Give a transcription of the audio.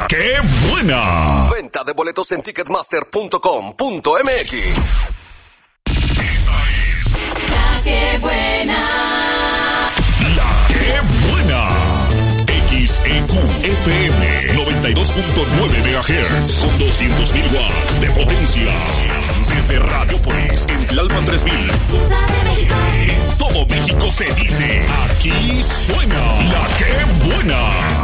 La que buena. Venta de boletos en ticketmaster.com.mx. Esta es La que buena. La que buena. XEQ FM 92.9 MHz con 200.000 watts de potencia. Desde Radiopolis en Tlalpan 3000. Ciudad de México. En todo México se dice, aquí suena La que buena.